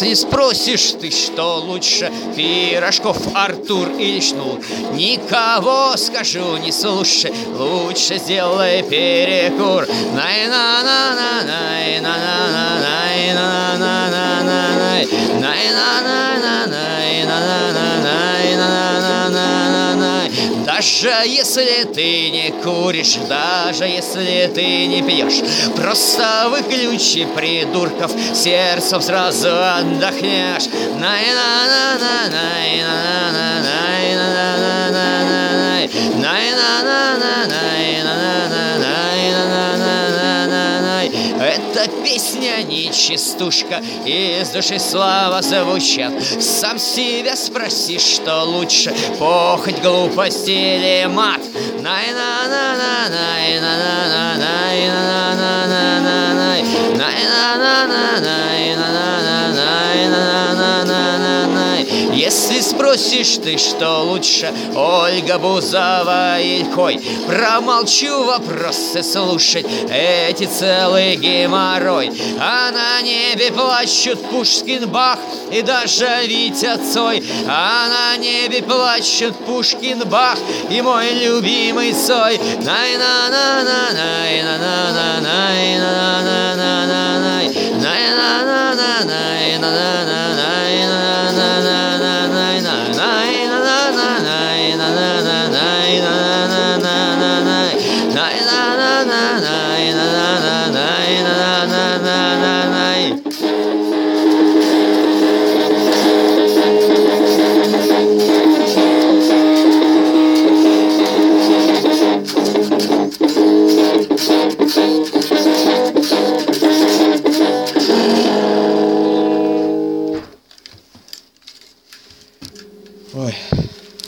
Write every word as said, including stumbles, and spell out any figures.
Если спросишь ты, что лучше, Пирожков, Артур или Шнур, никого скажу не слушай, лучше сделай перекур. Най-на-на-на-най, на-на-на-най, на-на-на-на-най, най-на-на-на-най, на-на-на-най, на-на-на-на-най. Даже если ты не куришь, даже если ты не пьешь, просто выключи придурков, сердцем сразу отдохнешь. Най-на-на-на-най, на-на-на-най, на-на-на-на-най, най-на-на-на-най, на-на-на-най, на-на-на-на-най. Эта песня не частушка, из души слова звучат. Сам себя спроси, что лучше, похоть, глупость или мат. Най-на-на-на-най, на-на-на-най, на-на-на-на-най, най-на-на-на-най, на-на-на-най, на-на-на-на-най. Если спросишь ты, что лучше, Ольга Бузова или Кой, промолчу вопросы слушать, эти целый геморрой. А на небе плачут Пушкин, Бах и даже Витя Цой. А на небе плачут Пушкин, Бах и мой любимый Цой. Най-на-на-на-най, на-на-на-най, на-на-на-на-най, най-на-на-на-най, на-на-на-най.